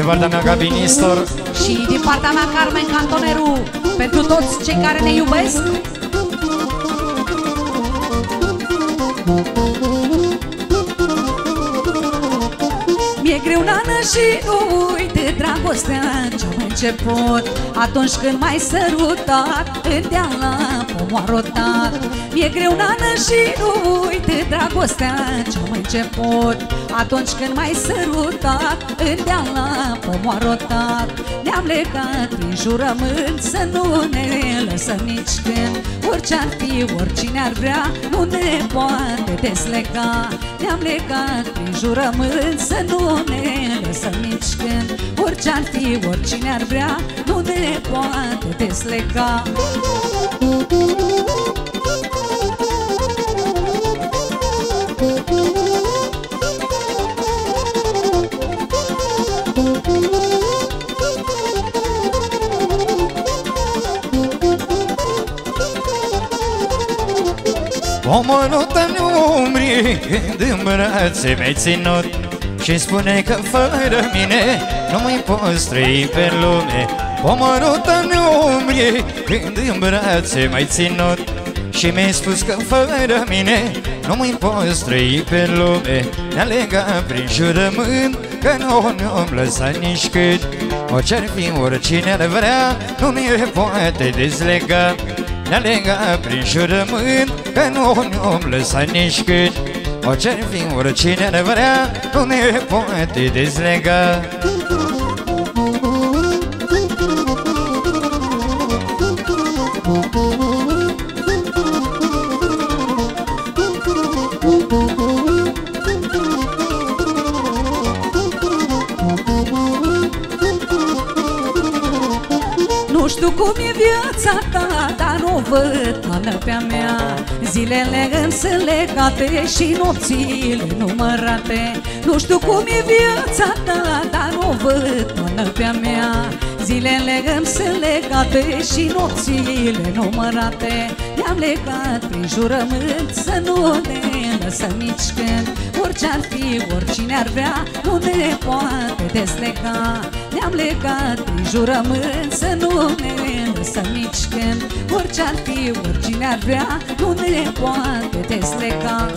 partea mea Gabinistor și din partea mea Carmen Cantoneru. Pentru toți cei care ne iubesc. Mi-e greu, nană, și nu uite dragostea ce-am început atunci când m-ai sărutat în deal la pomul rotat. Mi-e greu, nană, și nu uite dragostea ce-am început atunci când m-ai sărutat în deal la pomul rotat. Ne-am legat prin jurământ să nu ne lăsăm nici când. Orice-ar fi, oricine ar vrea, nu ne poate deslega. Ne-am legat prin jurământ să nu ne lăsăm nici când. Orice-ar fi, oricine ar vrea, nu ne poate deslega. O mănută în umbrie când în brațe mi-ai ținut și spune că fără mine nu mai poți trăi pe lume. O mănută în umbrie când în brațe m-ai ținut și mi-ai spus că fără mine nu mai poți trăi pe lume. Ne-a legat prin jurământ că nu ne-om lăsat nici cât. Orice-ar fi, oricine ar vrea, nu ne poate dezlega. Ne-a legat prin jurământ că nu ne-om lăsat nici cât. Orice-ar fi, oricine ar vrea, nu ne poate dezlega. Nu știu cum e viața ta, dar nu văd canapea mea. Zilele îmi sunt legate și nopțile numărate. Nu știu cum e viața ta, dar nu văd canapea mea. Zilele îmi sunt legate și nopțile numărate. Ne-am legat prin jurământ să nu ne lăsăm nici când. Orice-ar fi, oricine ar vrea, nu ne poate deslega. Ne-am legat prin jurământ să nu ne lăsăm nici când. Orice-ar fi, oricine ar vrea, nu ne poate deslega.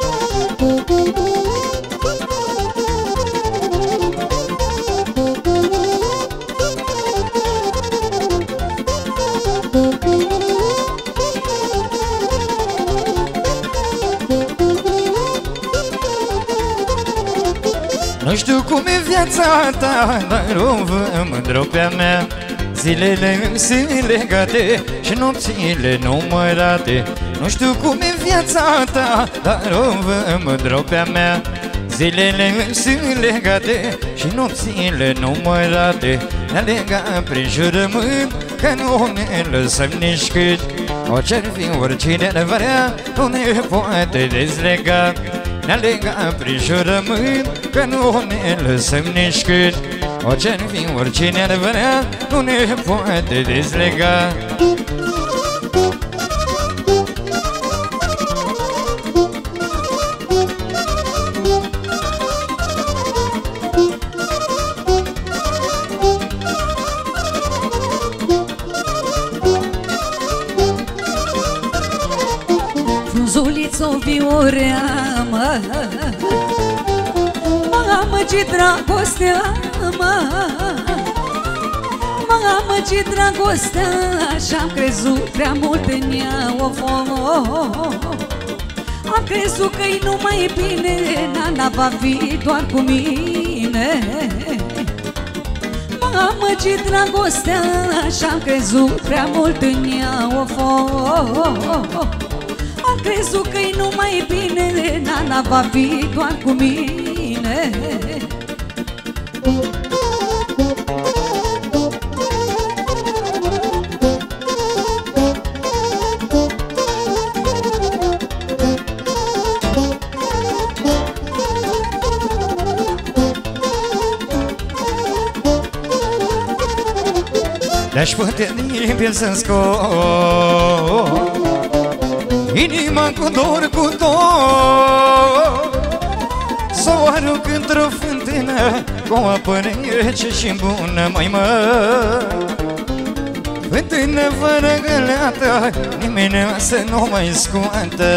Nu știu cum e viața ta, dar o văd mândră pe-a mea. Zilele îmi sunt legate și nopțile numărate. Nu știu cum e viața ta, dar o văd mândră pe-a mea. Zilele îmi sunt legate și nopțile numărate. Ne-a legat prin jurământ că nu ne lăsăm nici cât. Orice-ar fi, oricine ar vrea, nu ne poate dezlega. Ne-a legat prin jurământ că nu ne lăsăm nici cât. Orice-ar fi, oricine ar vrea, nu ne poate dezlega. Frunzuliță-o viorea, mamă, ce dragostea, mamă, ce dragostea. Și-am crezut prea mult în ea, am crezut că-i numai bine, Nana va fi doar cu mine. Mamă, ce dragostea, și-am crezut prea mult în ea, am crezut că-i numai bine, Nana va fi doar cu mine. De-aș putea limpia să-mi scot inima cu dor, să o arunc într-o fântână cu o apă rece și bună, măi mă. Fântână fără găleată, nimeni să nu mai scoată.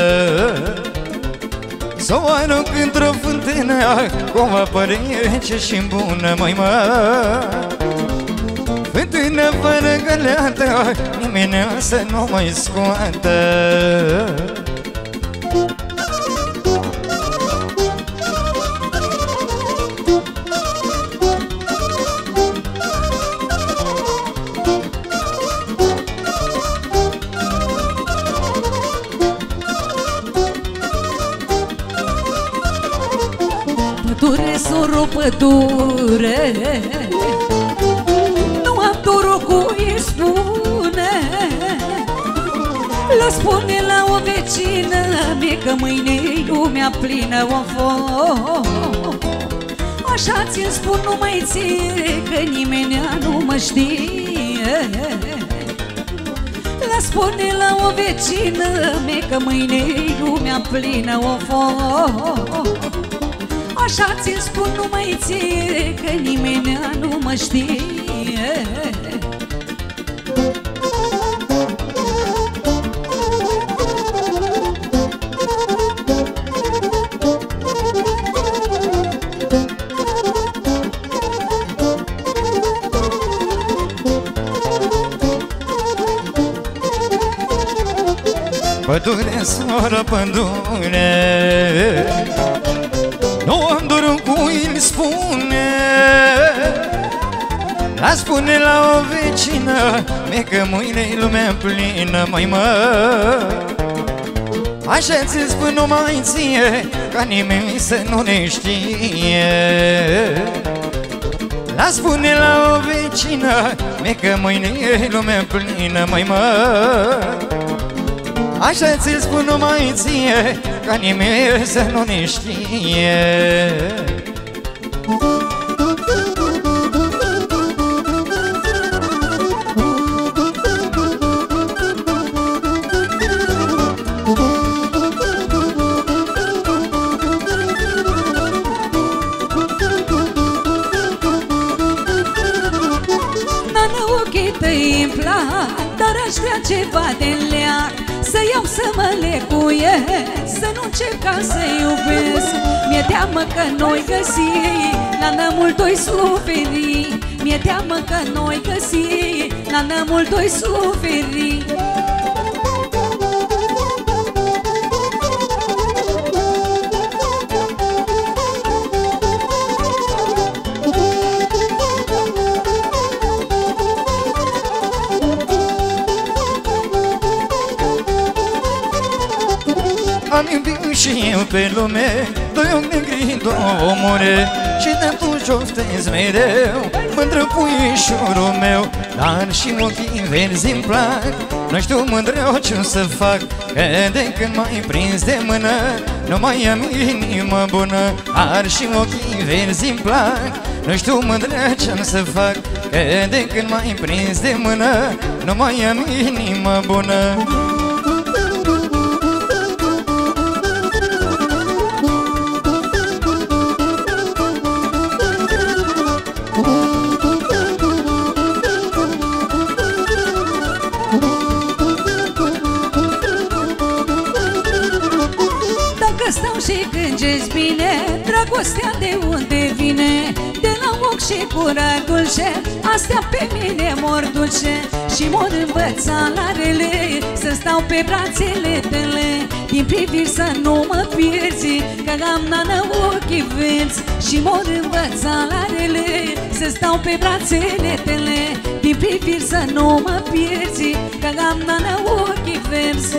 S-o arunc într-o fântână, cu o apă rece și bună, măi mă. Fântână fără găleată, nimeni să nu mai scoată. Pădure, soro, pădure, nu am dorul cui spune. L-o spune la o vecină mie că mâine-i lumea plină, așa ți-mi spun numai ție, că nimeni nu mă știe. La spune la o vecină mie că mâine-i lumea plină, așa ți-mi spun numai ție, că nimeni nu mă știe. Pădure, soră, pădure, nu am dorul cui îmi spune. La spune la o vecină mie că mâine-i lumea plină, măi mă. Așa ți spun numai ție, ca nimeni să nu ne știe. La spune la o vecină mie că mâine-i lumea plină, măi mă. Așa ți-l spun numai ție, ca nimeni să nu ne știe. Nana, ochii tăi-mi plac, dar aș vrea ceva de leac, să iau să mă lecuiesc, să nu încep ca să iubesc. Mi-e teamă că noi găsi, la nămult o-i suferi. Mi-e teamă că noi găsi, la nămult o-i suferi. Am iubit și eu pe lume, doi ochi negri, două more, și de atunci oftez mereu, mândră puișorul meu. Dar și ochii verzi-mi plac, nu știu mândreu ce-o să fac, că de când m-ai prins de mână, nu mai am inimă bună. Dar și ochii verzi-mi plac, nu știu mândreu ce-o să fac, că de când m-ai prins de mână, nu mai am inimă bună. Stau și gândesc bine, dragostea de unde vine? De la ochi și gura dulce, astea pe mine mor dulce. Și mor învăța la rele, să stau pe brațele tale. Din priviri să nu mă pierzi, că am nană ochii verzi. Și mor învăța la rele, să stau pe brațele tale. Din priviri să nu mă pierzi, că am nană ochii verzi.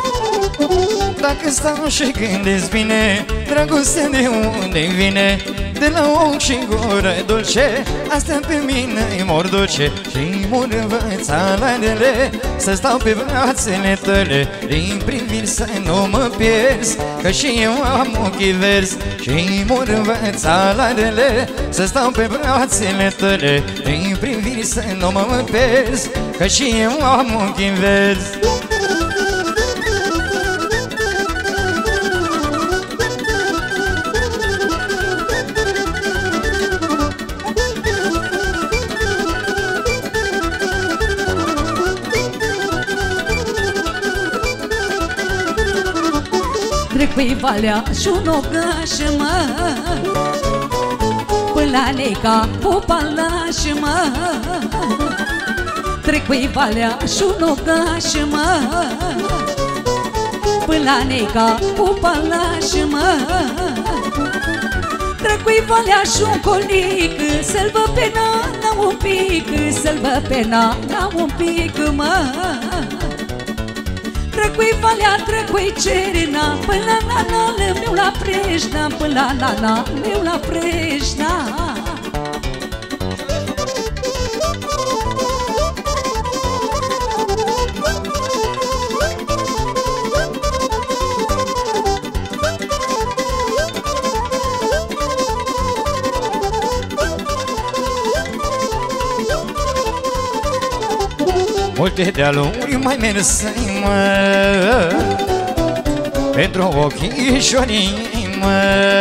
Dacă stau și gândesc bine, dragostea de unde vine? de la ochi și gură dulce, astea pe mine-i mor duce și mor învățalarele, să stau pe brațele tale, din priviri să nu mă pierzi, că și eu am ochii verzi și mor învățalarele, să stau pe brațele tale, din priviri să nu mă pierzi, că și eu am ochii verzi. Trec pe valea și un ocaș, mă, până la Neca Popalaș, mă. Trec pe valea și un ocaș, mă, până la Neca Popalaș, mă. Trec pe valea și un colic, să-l văd pe nana un pic, să-l văd pe nana un pic, mă. Trăcui valea, trăcui cerina, până la nana meu la Preșna, până la nana meu la Preșna. Multe dealuri mai mersei, mă, pentru ochișorii, mă.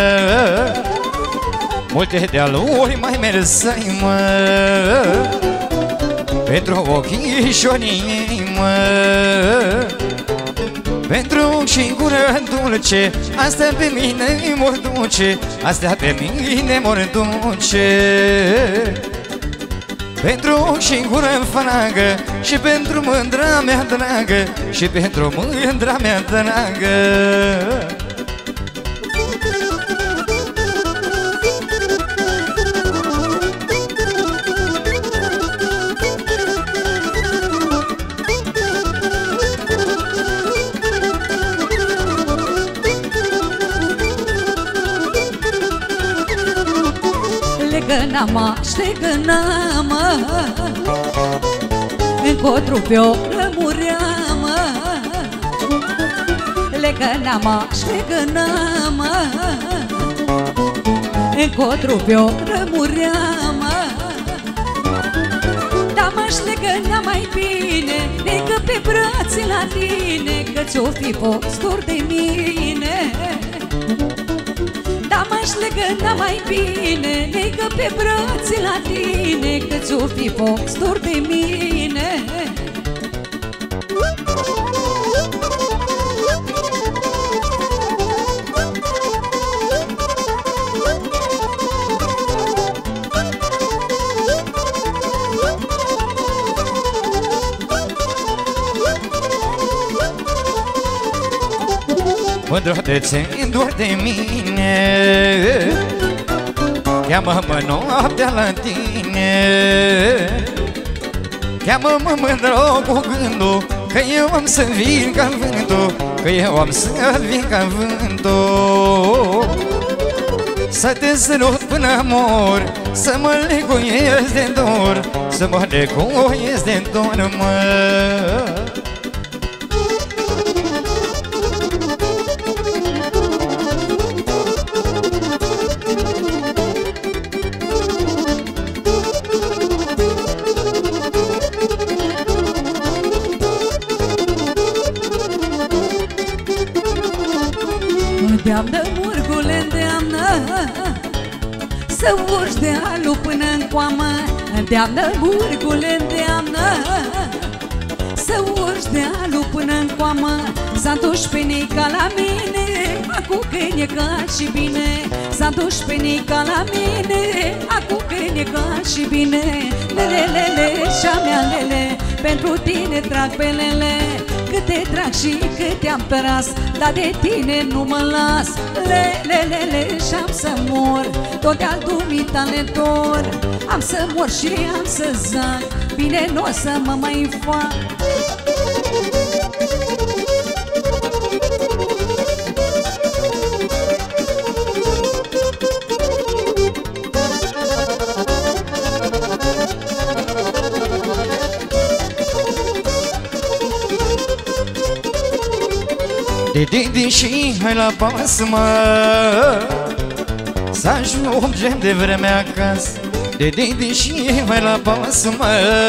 Multe dealuri mai mersei, mă, pentru ochișorii, mă. Pentru și gură dulce, astea pe mine mor duce, astea pe mine mor duce. Pentru și gură fragă și pentru mândra mea dragă, și pentru mândra mea dragă. Legăna-mă, ștegăna-mă, încotru pe-o rămurea-mă. Legăna-mă, ștegăna-mă, încotru pe-o rămurea-mă. Da, mă ștegăna mai bine, decât pe brațe la tine, că ți-o fi fost dor de mine. Da, m-aș legăna mai bine, legă pe brațe la tine, că ți-o fi fost dor de mine. Mândră te țin doar de mine, cheamă-mă noaptea la tine. Cheamă-mă mândră cu gândul, că eu am să vin ca vântul, că eu am să vin ca vântul. Să te sărut până mor, să mă lecuiesc de dor, să mă lecuiesc de dor, mă. Îndeamnă, murgule, îndeamnă, să urci dealul până în coamă. Îndeamnă, murgule, îndeamnă, să urci dealul până în coamă. S-a dus pe Nica la mine, acum că e ca și bine. S-a dus pe Nica la mine, acum că e ca și bine. Lelelele, și-a mea lele, pentru tine trag pe lele. Cât te trag și cât te-am tăras, dar de tine nu mă las. Lelelele, și-am să mor, tot de-al dumitale dor. Am să mor și am să zac, bine n-o să mă mai fac. De și hai la pas, mă, să ajungem de vreme acasă. De și hai la pas, mă,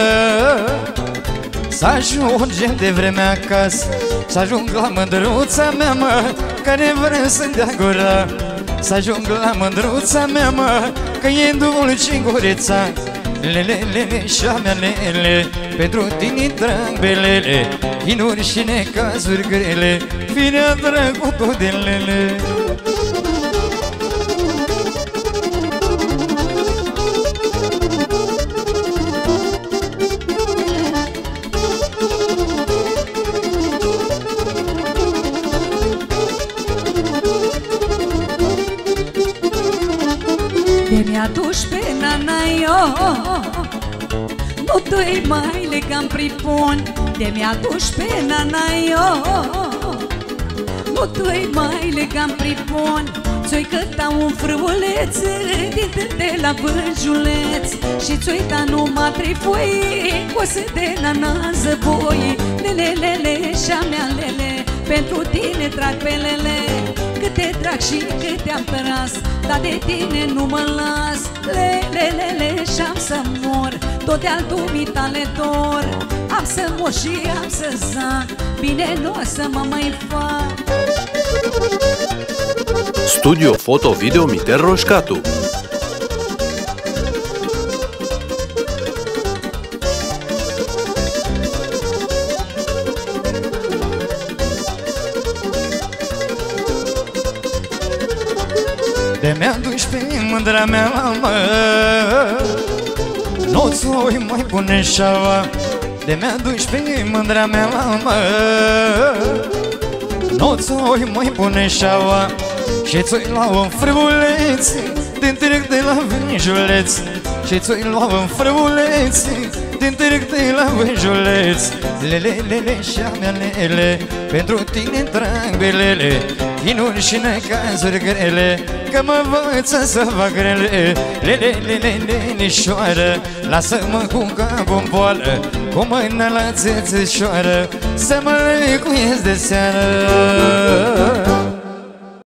să ajungem de vreme acasă. Să ajung la mândruța mea, mă, care vrea să-mi dea gura. Să ajung la mândruța mea, mă, că e dulce gurița. Lelelele și-a-mea lele, pentru tine trag belele, chinuri și necazuri grele, firea drăgutul de lele. De mi-aduci pe nana eu, nu te mai legam pripon. De mi-aduci pe nana eu, nu te mai legam pripon. Ți-oi căta un frâuleț din de la vânjuleț, și ți-oi da numai trei foi, cose de nana zăboi. Lelelele și-a mea lele, pentru tine trag pe lele. Cât te trag și cât te-am tras, dar de tine nu mă las. Lelelele și-am să mor, tot de-al dumitale dor. Am să mor și am să zac, bine nu o să mă mai fac. Studio Foto Video Miter Roșcatu. De mi-aduci pe mândra mea, mamă, nu-ți voi mai pune șaua. De mi-aduci pe mândra mea, mamă, nu-ți voi mai pune șaua. Și ți-oi lua un frâuleț din târg de la vânjuleț, și ți-oi lua un frâuleț din târg de la vânjuleț. Lelelele și-a mea lele, pentru tine trag belele, chinuri și necazuri grele, că mă învăță să fac grele. Lelelelelenișoară, lasă-mă cu capul în poală, cu mâna la țețășoară, să mă recuiesc de seară.